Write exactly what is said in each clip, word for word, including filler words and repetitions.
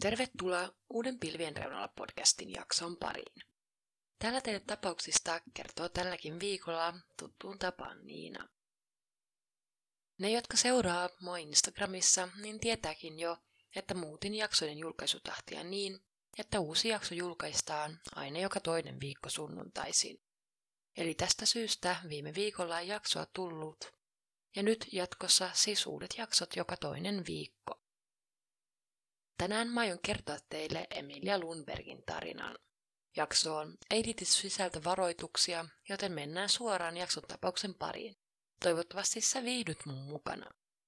Tervetuloa uuden Pilvien reunalla podcastin jakson pariin. Täällä teille tapauksista kertoo tälläkin viikolla tuttuun tapaan Niina. Ne, jotka seuraa mua Instagramissa, niin tietääkin jo, että muutin jaksojen julkaisutahtia niin, että uusi jakso julkaistaan aina joka toinen viikko sunnuntaisin. Eli tästä syystä viime viikolla ei jaksoa tullut, ja nyt jatkossa siis uudet jaksot joka toinen viikko. Tänään mä aion kertoa teille Emilia Lundbergin tarinan. Jaksoon ei liity sisältövaroituksia, joten mennään suoraan jakson tapauksen pariin. Toivottavasti sä viihdyt mun mukana.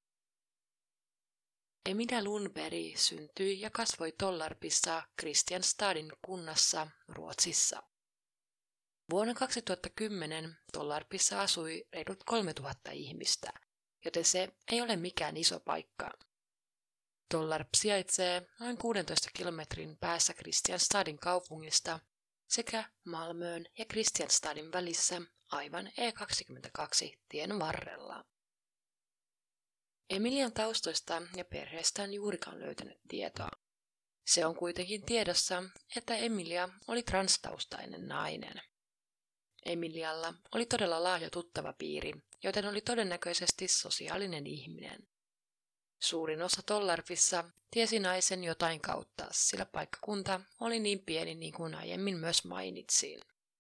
Emilia Lundberg syntyi ja kasvoi Tollarpissa Kristianstadin kunnassa Ruotsissa. Vuonna kaksituhattakymmenen Tollarpissa asui reilut kolmetuhatta ihmistä, joten se ei ole mikään iso paikka. Tollarp sijaitsee noin kuudentoista kilometrin päässä Kristianstadin kaupungista sekä Malmön ja Kristianstadin välissä aivan E kaksikymmentäkaksi tien varrella. Emilian taustoista ja perheestään juurikaan löytänyt tietoa. Se on kuitenkin tiedossa, että Emilia oli transtaustainen nainen. Emilialla oli todella laaja tuttava piiri, joten oli todennäköisesti sosiaalinen ihminen. Suurin osa Tollarpissa tiesi naisen jotain kautta, sillä paikkakunta oli niin pieni niin kuin aiemmin myös mainitsin.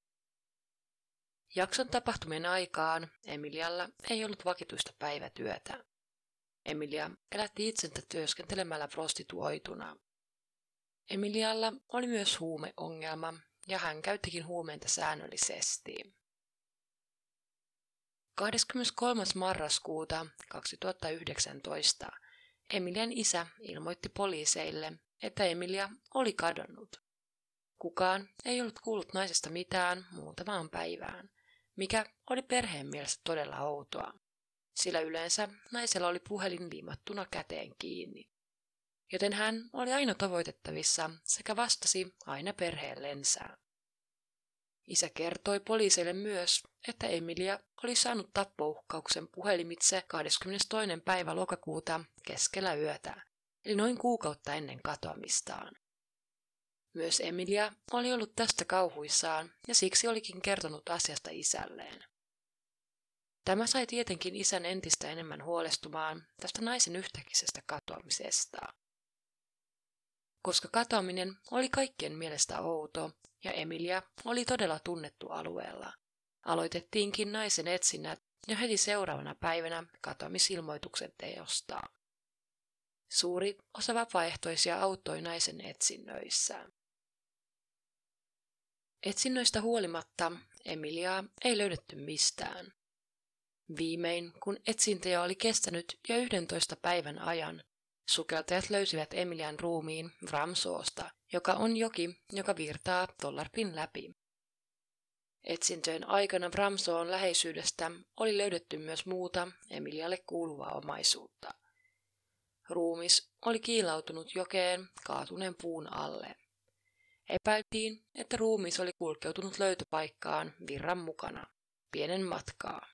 Jakson tapahtumien aikaan Emilialla ei ollut vakituista päivätyötä. Emilia elätti itsensä työskentelemällä prostituoituna. Emilialla oli myös huumeongelma ja hän käyttikin huumeita säännöllisesti. kahdeskymmeneskolmas marraskuuta kaksituhattayhdeksäntoista Emilian isä ilmoitti poliiseille, että Emilia oli kadonnut. Kukaan ei ollut kuullut naisesta mitään muutamaan päivään, mikä oli perheen mielestä todella outoa, sillä yleensä naisella oli puhelin liimattuna käteen kiinni. Joten hän oli aina tavoitettavissa sekä vastasi aina perheellensä. Isä kertoi poliiseille myös, että Emilia oli saanut tappouhkauksen puhelimitse kahdeskymmenestoinen päivä lokakuuta keskellä yötä, eli noin kuukautta ennen katoamistaan. Myös Emilia oli ollut tästä kauhuissaan ja siksi olikin kertonut asiasta isälleen. Tämä sai tietenkin isän entistä enemmän huolestumaan tästä naisen yhtäkkisestä katoamisesta. Koska katoaminen oli kaikkien mielestä outo ja Emilia oli todella tunnettu alueella, aloitettiinkin naisen etsinnät jo heti seuraavana päivänä katoamisilmoituksen teosta. Suuri osa vapaaehtoisia auttoi naisen etsinnöissä. Etsinnöistä huolimatta Emiliaa ei löydetty mistään. Viimein, kun etsintöjä oli kestänyt jo yhdentoista päivän ajan, sukeltajat löysivät Emilian ruumiin Vramsoosta, joka on joki, joka virtaa Tollarpin läpi. Etsintöjen aikana Vramsoon läheisyydestä oli löydetty myös muuta Emilialle kuuluvaa omaisuutta. Ruumis oli kiilautunut jokeen kaatuneen puun alle. Epäiltiin, että ruumis oli kulkeutunut löytöpaikkaan virran mukana, pienen matkaa.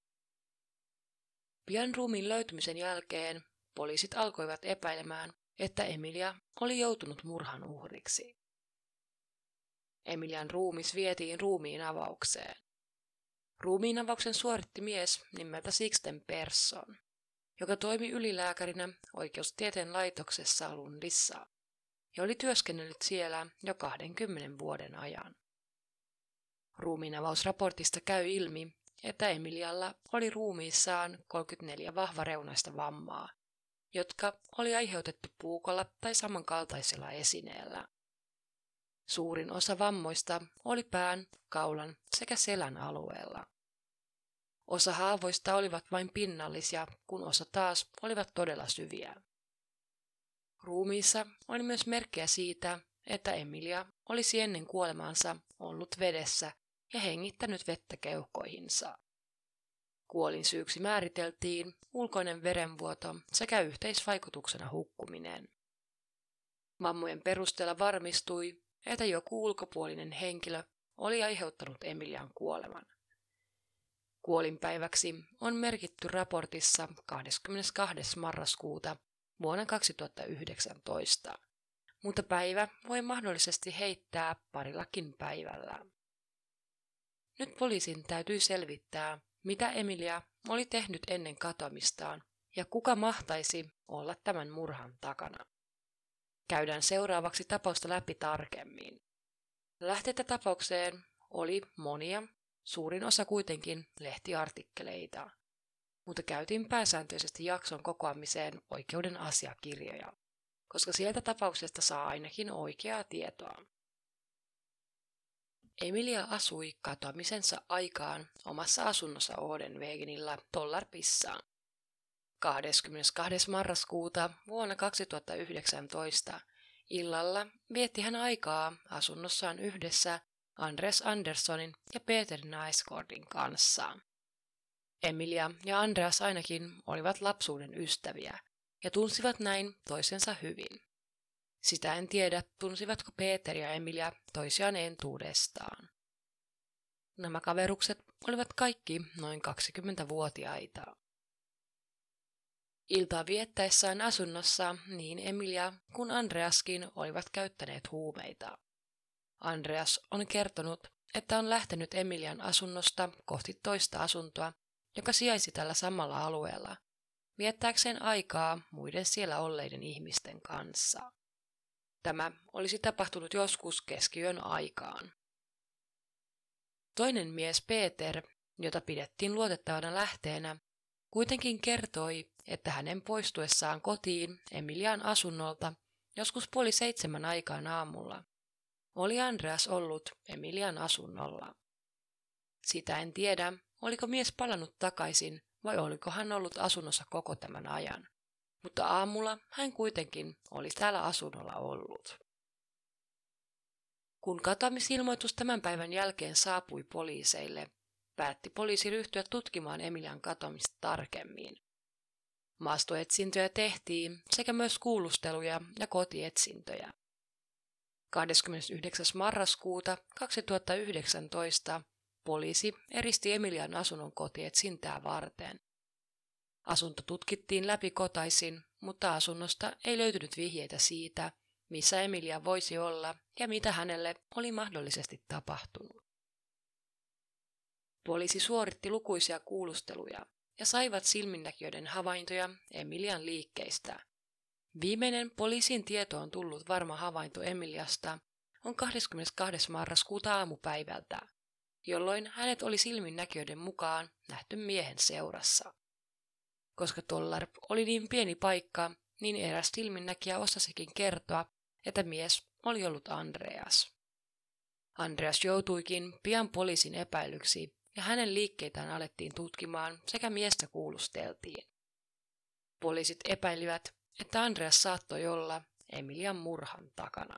Pian ruumiin löytymisen jälkeen poliisit alkoivat epäilemään, että Emilia oli joutunut murhan uhriksi. Emilian ruumis vietiin ruumiin avaukseen. Ruumiin avauksen suoritti mies nimeltä Sixten Persson, joka toimi ylilääkärinä oikeustieteen laitoksessa Lundissa ja oli työskennellyt siellä jo kahdenkymmenen vuoden ajan. Ruumiinavausraportista käy ilmi, että Emilialla oli ruumiissaan kolmekymmentäneljä vahvareunaista vammaa, jotka oli aiheutettu puukolla tai samankaltaisella esineellä. Suurin osa vammoista oli pään, kaulan sekä selän alueella. Osa haavoista olivat vain pinnallisia, kun osa taas olivat todella syviä. Ruumiissa oli myös merkkejä siitä, että Emilia olisi ennen kuolemaansa ollut vedessä ja hengittänyt vettä keuhkoihinsa. Kuolinsyyksi määriteltiin ulkoinen verenvuoto sekä yhteisvaikutuksena hukkuminen. Vammojen perusteella varmistui, että joku ulkopuolinen henkilö oli aiheuttanut Emilian kuoleman. Kuolinpäiväksi on merkitty raportissa kahdeskymmenestoinen marraskuuta vuonna kaksituhattayhdeksäntoista, mutta päivä voi mahdollisesti heittää parillakin päivällä. Nyt poliisin täytyy selvittää, mitä Emilia oli tehnyt ennen katoamistaan ja kuka mahtaisi olla tämän murhan takana. Käydään seuraavaksi tapausta läpi tarkemmin. Lähteitä tapaukseen oli monia, suurin osa kuitenkin lehtiartikkeleita, mutta käytiin pääsääntöisesti jakson kokoamiseen oikeuden asiakirjoja, koska sieltä tapauksesta saa ainakin oikeaa tietoa. Emilia asui katoamisensa aikaan omassa asunnossa Odenvegenillä Tollarpissaan. kahdeskymmenestoinen marraskuuta vuonna kaksituhattayhdeksäntoista illalla vietti hän aikaa asunnossaan yhdessä Andreas Anderssonin ja Peter Naisgårdin kanssa. Emilia ja Andreas ainakin olivat lapsuuden ystäviä ja tunsivat näin toisensa hyvin. Sitä en tiedä, tunsivatko Peter ja Emilia toisiaan entuudestaan. Nämä kaverukset olivat kaikki noin kaksikymmentävuotiaita. Iltaa viettäessään asunnossa niin Emilia kuin Andreaskin olivat käyttäneet huumeita. Andreas on kertonut, että on lähtenyt Emilian asunnosta kohti toista asuntoa, joka sijaisi tällä samalla alueella, viettääkseen aikaa muiden siellä olleiden ihmisten kanssa. Tämä olisi tapahtunut joskus keskiyön aikaan. Toinen mies Peter, jota pidettiin luotettavana lähteenä, kuitenkin kertoi, että hänen poistuessaan kotiin Emilian asunnolta joskus puoli seitsemän aikaan aamulla oli Andreas ollut Emilian asunnolla. Sitä en tiedä, oliko mies palannut takaisin vai oliko hän ollut asunnossa koko tämän ajan, mutta aamulla hän kuitenkin oli täällä asunnolla ollut. Kun katoamisilmoitus tämän päivän jälkeen saapui poliiseille, päätti poliisi ryhtyä tutkimaan Emilian katoamista tarkemmin. Maastoetsintöjä tehtiin sekä myös kuulusteluja ja kotietsintöjä. kahdeskymmenesyhdeksäs marraskuuta kaksituhattayhdeksäntoista poliisi eristi Emilian asunnon kotietsintää varten. Asunto tutkittiin läpikotaisin, mutta asunnosta ei löytynyt vihjeitä siitä, missä Emilia voisi olla ja mitä hänelle oli mahdollisesti tapahtunut. Poliisi suoritti lukuisia kuulusteluja ja saivat silminnäkijöiden havaintoja Emilian liikkeistä. Viimeinen poliisin tietoon tullut varma havainto Emiliasta on kahdeskymmenestoinen marraskuuta aamupäivältä, jolloin hänet oli silminnäkijöiden mukaan nähty miehen seurassa. Koska Tollarp oli niin pieni paikka, niin eräs silminnäkijä osasikin kertoa, että mies oli ollut Andreas. Andreas joutuikin pian poliisin epäilyksi ja hänen liikkeitään alettiin tutkimaan sekä miestä kuulusteltiin. Poliisit epäilivät, että Andreas saattoi olla Emilian murhan takana.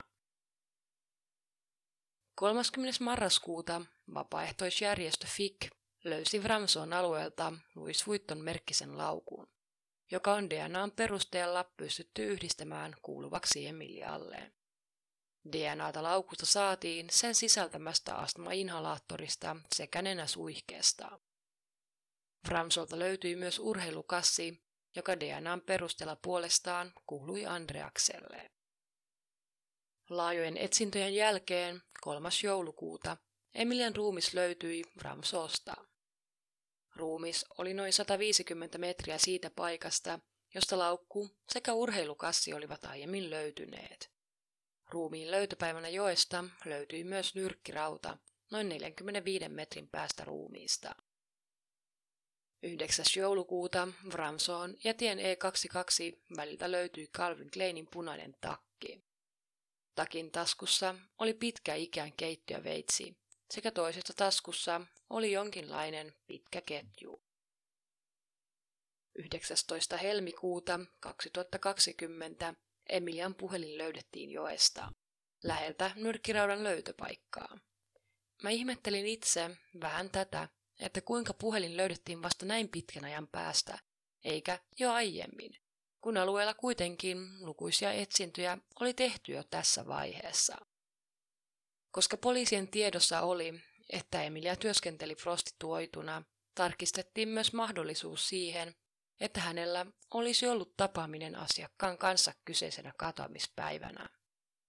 kolmaskymmenes marraskuuta vapaaehtoisjärjestö F I C löysi Vramson alueelta Louis Vuitton merkkisen laukun, joka on D N A:n perusteella pystytty yhdistämään kuuluvaksi Emilialle. D N A:ta laukusta saatiin sen sisältämästä astma-inhalaattorista sekä nenäsuihkeesta. Vramsolta löytyi myös urheilukassi, joka D N A:n perusteella puolestaan kuului Andreakselle. Laajojen etsintöjen jälkeen kolmas joulukuuta Emilian ruumis löytyi Vramsosta. Ruumis oli noin sata viisikymmentä metriä siitä paikasta, josta laukku sekä urheilukassi olivat aiemmin löytyneet. Ruumiin löytöpäivänä joesta löytyi myös nyrkkirauta noin neljänkymmenenviiden metrin päästä ruumiista. yhdeksäs joulukuuta Vramson ja tien E kaksikymmentäkaksi väliltä löytyi Calvin Kleinin punainen takki. Takin taskussa oli pitkä ikään keittiöveitsi, sekä toisessa taskussa oli jonkinlainen pitkä ketju. yhdeksästoista helmikuuta kaksituhattakaksikymmentä Emilian puhelin löydettiin joesta, läheltä nyrkkiraudan löytöpaikkaa. Mä ihmettelin itse vähän tätä, että kuinka puhelin löydettiin vasta näin pitkän ajan päästä, eikä jo aiemmin, kun alueella kuitenkin lukuisia etsintöjä oli tehty jo tässä vaiheessa. Koska poliisien tiedossa oli, että Emilia työskenteli prostituoituna, tarkistettiin myös mahdollisuus siihen, että hänellä olisi ollut tapaaminen asiakkaan kanssa kyseisenä katoamispäivänä.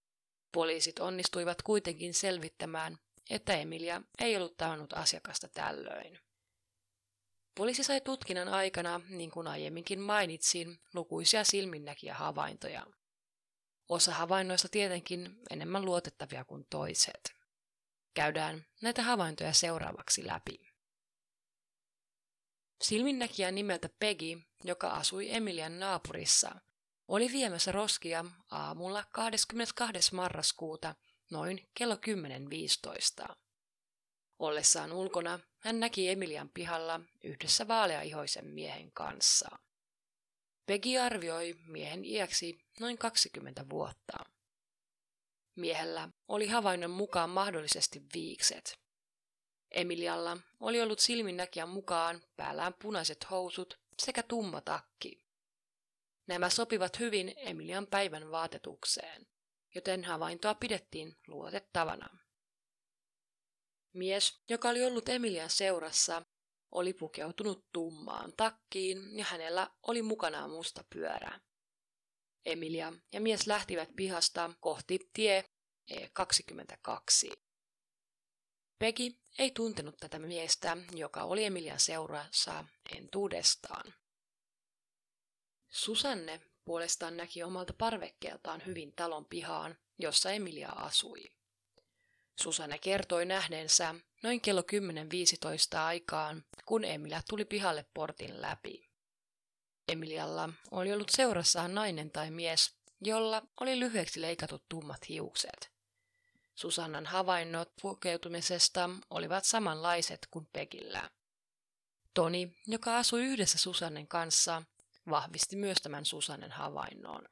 Poliisit onnistuivat kuitenkin selvittämään, että Emilia ei ollut tavannut asiakasta tällöin. Poliisi sai tutkinnan aikana, niin kuin aiemminkin mainitsin, lukuisia silminnäkijähavaintoja. Osa havainnoista tietenkin enemmän luotettavia kuin toiset. Käydään näitä havaintoja seuraavaksi läpi. Silminnäkijä nimeltä Peggy, joka asui Emilian naapurissa, oli viemässä roskia aamulla kahdeskymmenestoinen marraskuuta noin kello kymmenen viisitoista. Ollessaan ulkona hän näki Emilian pihalla yhdessä vaaleaihoisen miehen kanssa. Peggy arvioi miehen iäksi noin kaksikymmentä vuotta. Miehellä oli havainnon mukaan mahdollisesti viikset. Emilialla oli ollut silminnäkijän mukaan päällään punaiset housut sekä tumma takki. Nämä sopivat hyvin Emilian päivän vaatetukseen, joten havaintoa pidettiin luotettavana. Mies, joka oli ollut Emilian seurassa, oli pukeutunut tummaan takkiin ja hänellä oli mukanaan musta pyörä. Emilia ja mies lähtivät pihasta kohti tie E kaksikymmentäkaksi. Peggy ei tuntenut tätä miestä, joka oli Emilian seurassa entuudestaan. Susanne puolestaan näki omalta parvekkeeltaan hyvin talon pihaan, jossa Emilia asui. Susanne kertoi nähneensä noin kello kymmenen viisitoista aikaan, kun Emilia tuli pihalle portin läpi. Emilialla oli ollut seurassaan nainen tai mies, jolla oli lyhyeksi leikatut tummat hiukset. Susannan havainnot pukeutumisesta olivat samanlaiset kuin Peggyllä. Toni, joka asui yhdessä Susannen kanssa, vahvisti myös tämän Susannen havainnon.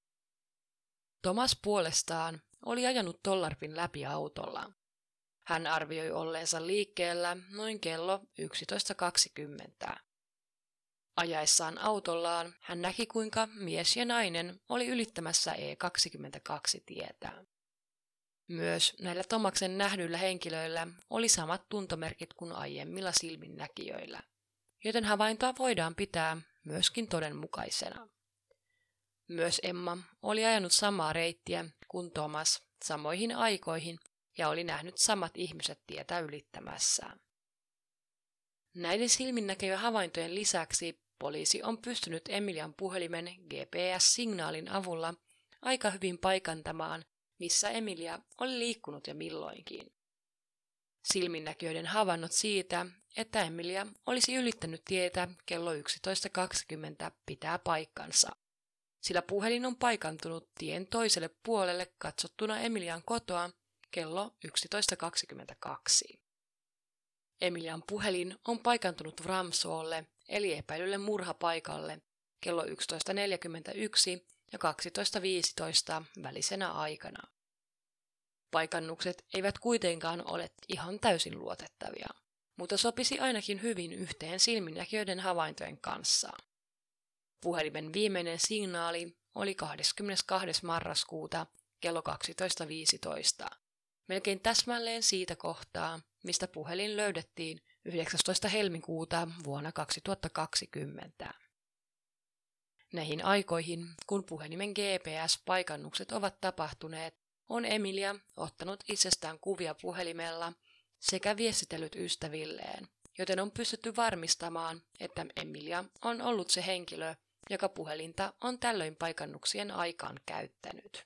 Thomas puolestaan oli ajanut Tollarpin läpi autolla. Hän arvioi olleensa liikkeellä noin kello yksitoista kaksikymmentä. Ajaessaan autollaan hän näki, kuinka mies ja nainen oli ylittämässä E kaksikymmentäkaksi-tietä. Myös näillä Tomaksen nähdyillä henkilöillä oli samat tuntomerkit kuin aiemmilla silminnäkijöillä, joten havaintoa voidaan pitää myöskin todenmukaisena. Myös Emma oli ajanut samaa reittiä kuin Thomas samoihin aikoihin ja oli nähnyt samat ihmiset tietä ylittämässä. Näiden silminnäkijähavaintojen lisäksi poliisi on pystynyt Emilian puhelimen G P S-signaalin avulla aika hyvin paikantamaan, missä Emilia oli liikkunut ja milloinkin. Silminnäkijöiden havainnot siitä, että Emilia olisi ylittänyt tietä kello yksitoista kaksikymmentä pitää paikkansa, sillä puhelin on paikantunut tien toiselle puolelle katsottuna Emilian kotoa kello yksitoista kaksikymmentäkaksi. Emilian puhelin on paikantunut Ramsoolle eli epäilylle murhapaikalle kello yksitoista neljäkymmentäyksi ja kaksitoista viisitoista välisenä aikana. Paikannukset eivät kuitenkaan ole ihan täysin luotettavia, mutta sopisi ainakin hyvin yhteen silminnäkijöiden havaintojen kanssa. Puhelimen viimeinen signaali oli kahdeskymmenestoinen marraskuuta kello kaksitoista viisitoista, melkein täsmälleen siitä kohtaa, mistä puhelin löydettiin yhdeksästoista helmikuuta vuonna kaksituhattakaksikymmentä. Näihin aikoihin, kun puhelimen G P S-paikannukset ovat tapahtuneet, on Emilia ottanut itsestään kuvia puhelimella sekä viestitellyt ystävilleen, joten on pystytty varmistamaan, että Emilia on ollut se henkilö, joka puhelinta on tällöin paikannuksien aikaan käyttänyt.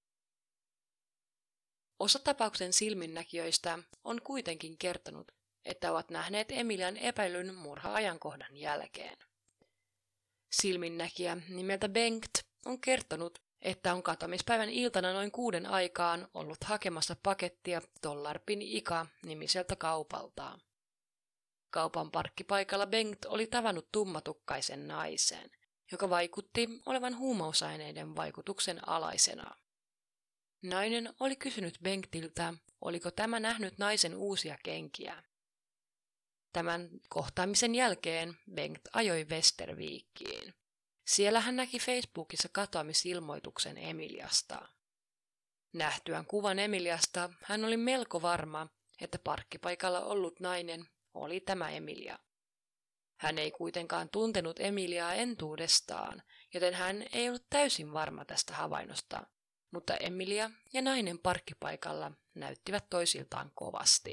Osa tapauksen silminnäkijöistä on kuitenkin kertonut, että ovat nähneet Emilian epäilyn murha-ajankohdan jälkeen. Silminnäkijä nimeltä Bengt on kertonut, että on katoamispäivän iltana noin kuuden aikaan ollut hakemassa pakettia Tollarpin Ika-nimiseltä kaupalta. Kaupan parkkipaikalla Bengt oli tavannut tummatukkaisen naisen, joka vaikutti olevan huumausaineiden vaikutuksen alaisena. Nainen oli kysynyt Bengtiltä, oliko tämä nähnyt naisen uusia kenkiä. Tämän kohtaamisen jälkeen Bengt ajoi Västervikiin. Siellä hän näki Facebookissa katoamisilmoituksen Emiliasta. Nähtyään kuvan Emiliasta hän oli melko varma, että parkkipaikalla ollut nainen oli tämä Emilia. Hän ei kuitenkaan tuntenut Emiliaa entuudestaan, joten hän ei ollut täysin varma tästä havainnosta, mutta Emilia ja nainen parkkipaikalla näyttivät toisiltaan kovasti.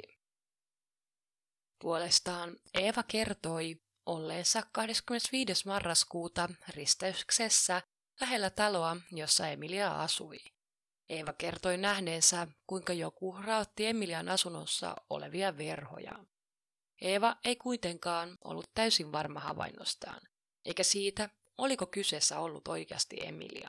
Puolestaan Eeva kertoi olleensa kahdeskymmenesviides marraskuuta risteyksessä lähellä taloa, jossa Emilia asui. Eeva kertoi nähneensä, kuinka joku raotti Emilian asunnossa olevia verhoja. Eeva ei kuitenkaan ollut täysin varma havainnostaan, eikä siitä, oliko kyseessä ollut oikeasti Emilia.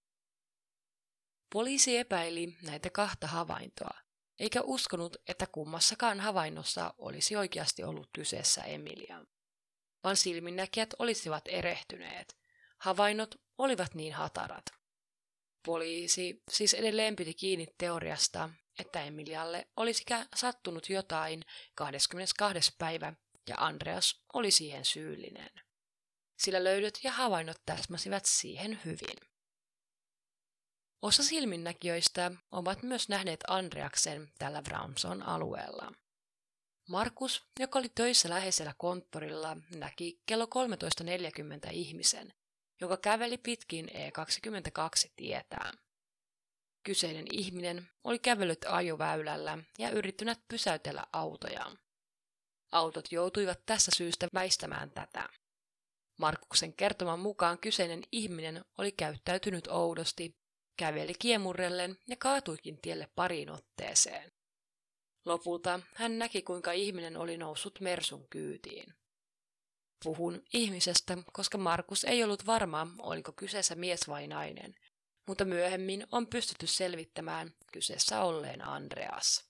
Poliisi epäili näitä kahta havaintoa, eikä uskonut, että kummassakaan havainnossa olisi oikeasti ollut kyseessä Emilia, vaan silminnäkijät olisivat erehtyneet. Havainnot olivat niin hatarat. Poliisi siis edelleen piti kiinni teoriasta, että Emilialle olisi sattunut jotain kahdeskymmenestoinen päivä ja Andreas oli siihen syyllinen. Sillä löydöt ja havainnot täsmäsivät siihen hyvin. Osa silminnäkijöistä ovat myös nähneet Andreaksen tällä Vramson alueella. Markus, joka oli töissä läheisellä konttorilla, näki kello kolmetoista neljäkymmentä ihmisen, joka käveli pitkin E kaksikymmentäkaksi tietään. Kyseinen ihminen oli kävellyt ajoväylällä ja yrittänyt pysäytellä autoja. Autot joutuivat tässä syystä väistämään tätä. Markuksen kertoman mukaan kyseinen ihminen oli käyttäytynyt oudosti, käveli kiemurrellen ja kaatuikin tielle pariin otteeseen. Lopulta hän näki, kuinka ihminen oli noussut Mersun kyytiin. Puhun ihmisestä, koska Markus ei ollut varma, oliko kyseessä mies vai nainen, mutta myöhemmin on pystytty selvittämään kyseessä olleen Andreas.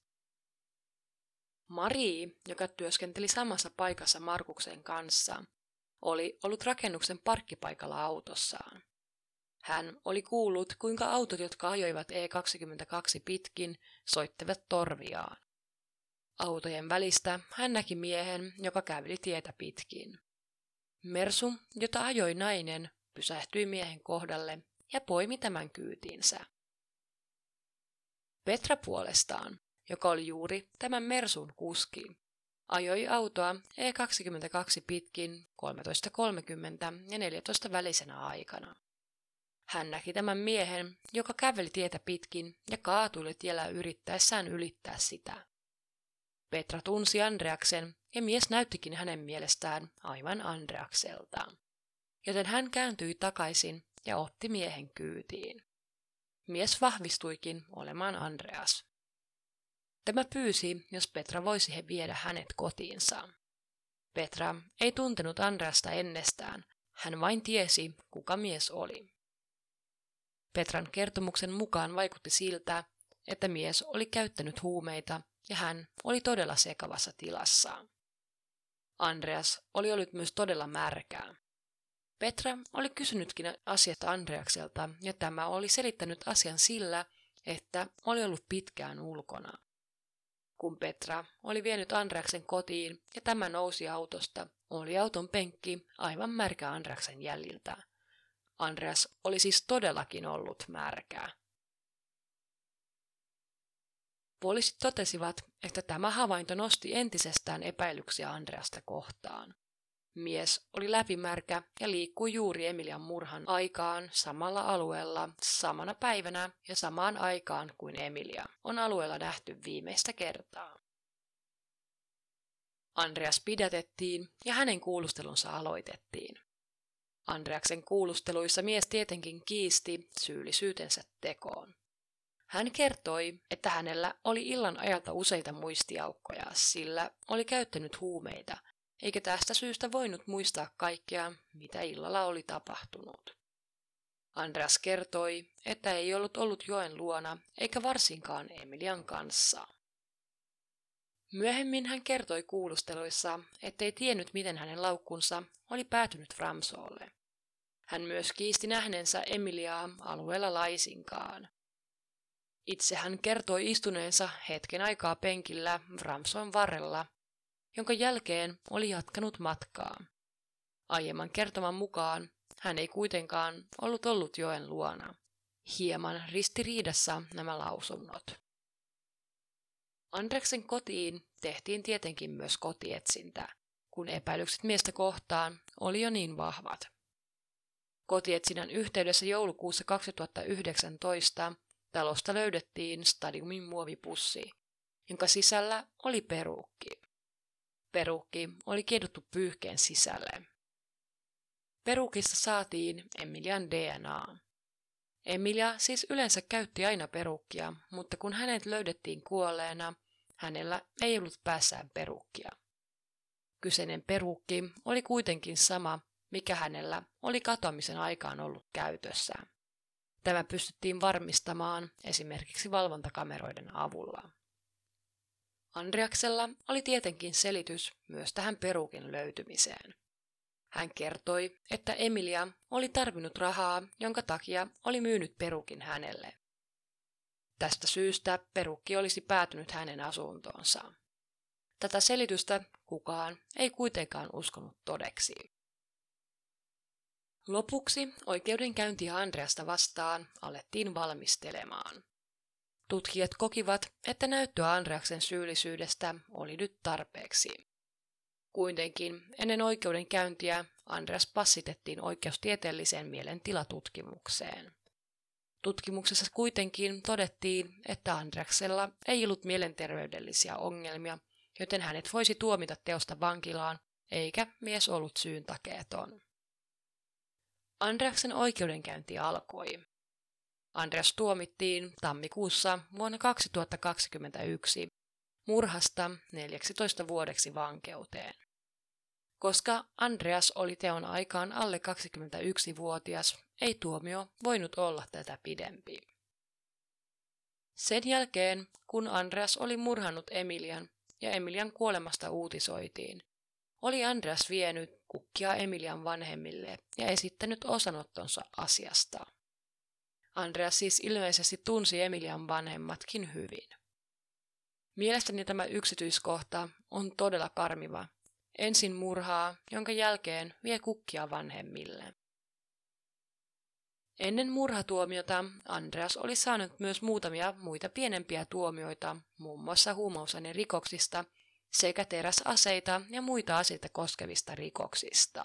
Marie, joka työskenteli samassa paikassa Markuksen kanssa, oli ollut rakennuksen parkkipaikalla autossaan. Hän oli kuullut, kuinka autot, jotka ajoivat E kaksikymmentäkaksi pitkin, soittivat torviaan. Autojen välistä hän näki miehen, joka käveli tietä pitkin. Mersu, jota ajoi nainen, pysähtyi miehen kohdalle ja poimi tämän kyytiinsä. Petra puolestaan, joka oli juuri tämän Mersun kuski, ajoi autoa E kaksikymmentäkaksi pitkin kolmetoista kolmekymmentä ja neljätoista välisenä aikana. Hän näki tämän miehen, joka käveli tietä pitkin ja kaatuili tiellä yrittäessään ylittää sitä. Petra tunsi Andreaksen ja mies näyttikin hänen mielestään aivan Andreakselta, joten hän kääntyi takaisin ja otti miehen kyytiin. Mies vahvistuikin olemaan Andreas. Tämä pyysi, jos Petra voisi he viedä hänet kotiinsa. Petra ei tuntenut Andreasta ennestään, hän vain tiesi, kuka mies oli. Petran kertomuksen mukaan vaikutti siltä, että mies oli käyttänyt huumeita ja hän oli todella sekavassa tilassa. Andreas oli ollut myös todella märkää. Petra oli kysynytkin asiat Andreakselta ja tämä oli selittänyt asian sillä, että oli ollut pitkään ulkona. Kun Petra oli vienyt Andreaksen kotiin ja tämä nousi autosta, oli auton penkki aivan märkä Andreaksen jäljiltä. Andreas oli siis todellakin ollut märkää. Poliisit totesivat, että tämä havainto nosti entisestään epäilyksiä Andreasta kohtaan. Mies oli läpimärkä ja liikkui juuri Emilian murhan aikaan samalla alueella samana päivänä ja samaan aikaan kuin Emilia on alueella nähty viimeistä kertaa. Andreas pidätettiin ja hänen kuulustelunsa aloitettiin. Andreaksen kuulusteluissa mies tietenkin kiisti syyllisyytensä tekoon. Hän kertoi, että hänellä oli illan ajalta useita muistiaukkoja, sillä oli käyttänyt huumeita, eikä tästä syystä voinut muistaa kaikkea, mitä illalla oli tapahtunut. Andreas kertoi, että ei ollut ollut joen luona, eikä varsinkaan Emilian kanssa. Myöhemmin hän kertoi kuulusteluissa, ettei tiennyt, miten hänen laukkunsa oli päätynyt Vramsoolle. Hän myös kiisti nähneensä Emiliaa alueella laisinkaan. Itse hän kertoi istuneensa hetken aikaa penkillä Vramson varrella, jonka jälkeen oli jatkanut matkaa. Aiemman kertoman mukaan hän ei kuitenkaan ollut ollut joen luona. Hieman ristiriidassa nämä lausunnot. Andreksen kotiin tehtiin tietenkin myös kotietsintä, kun epäilykset miestä kohtaan oli jo niin vahvat. Kotietsinnän yhteydessä joulukuussa kaksituhattayhdeksäntoista talosta löydettiin stadiumin muovipussi, jonka sisällä oli peruukki. Peruukki oli kiedottu pyyhkeen sisälle. Peruukista saatiin Emilian D N A. Emilia siis yleensä käytti aina peruukkia, mutta kun hänet löydettiin kuolleena, hänellä ei ollut päässään peruukkia. Kyseinen peruukki oli kuitenkin sama, mikä hänellä oli katoamisen aikaan ollut käytössä. Tämä pystyttiin varmistamaan esimerkiksi valvontakameroiden avulla. Andreaksella oli tietenkin selitys myös tähän peruukin löytymiseen. Hän kertoi, että Emilia oli tarvinnut rahaa, jonka takia oli myynyt peruukin hänelle. Tästä syystä perukki olisi päätynyt hänen asuntoonsa. Tätä selitystä kukaan ei kuitenkaan uskonut todeksi. Lopuksi oikeudenkäyntiä Andreasta vastaan alettiin valmistelemaan. Tutkijat kokivat, että näyttöä Andreaksen syyllisyydestä oli nyt tarpeeksi. Kuitenkin ennen oikeudenkäyntiä Andreas passitettiin oikeustieteelliseen mielentilatutkimukseen. Tutkimuksessa kuitenkin todettiin, että Andreaksella ei ollut mielenterveydellisiä ongelmia, joten hänet voisi tuomita teosta vankilaan, eikä mies ollut syyntakeeton. Andreaksen oikeudenkäynti alkoi. Andreas tuomittiin tammikuussa vuonna kaksituhattakaksikymmentäyksi murhasta neljäksitoista vuodeksi vankeuteen. Koska Andreas oli teon aikaan alle kaksikymmentäyksivuotias, ei tuomio voinut olla tätä pidempi. Sen jälkeen, kun Andreas oli murhannut Emilian ja Emilian kuolemasta uutisoitiin, oli Andreas vienyt kukkia Emilian vanhemmille ja esittänyt osanottonsa asiasta. Andreas siis ilmeisesti tunsi Emilian vanhemmatkin hyvin. Mielestäni tämä yksityiskohta on todella karmiva. Ensin murhaa, jonka jälkeen vie kukkia vanhemmille. Ennen murhatuomiota Andreas oli saanut myös muutamia muita pienempiä tuomioita, muun muassa huumausainerikoksista sekä teräsaseita ja muita aseita koskevista rikoksista.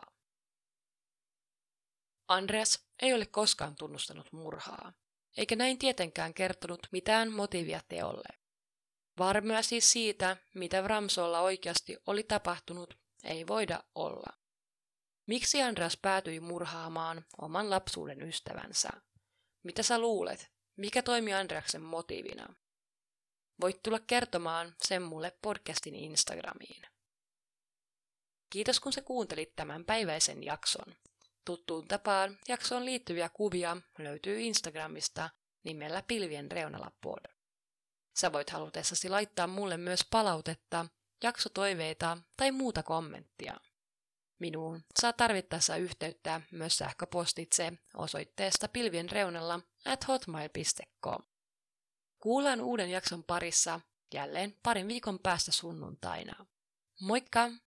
Andreas ei ole koskaan tunnustanut murhaa, eikä näin tietenkään kertonut mitään motiivia teolle. Varmoja siis siitä, mitä Vramsolla oikeasti oli tapahtunut, ei voida olla. Miksi Andreas päätyi murhaamaan oman lapsuuden ystävänsä? Mitä sä luulet? Mikä toimi Andreaksen motiivina? Voit tulla kertomaan sen mulle podcastin Instagramiin. Kiitos kun sä kuuntelit tämän päiväisen jakson. Tuttuun tapaan jaksoon liittyviä kuvia löytyy Instagramista nimellä Pilvien reunalla pod. Sä voit halutessasi laittaa mulle myös palautetta, jaksotoiveita tai muuta kommenttia. Minuun saa tarvittaessa yhteyttä myös sähköpostitse osoitteesta pilvienreunalla at hotmail piste com. Kuullaan uuden jakson parissa jälleen parin viikon päästä sunnuntaina. Moikka!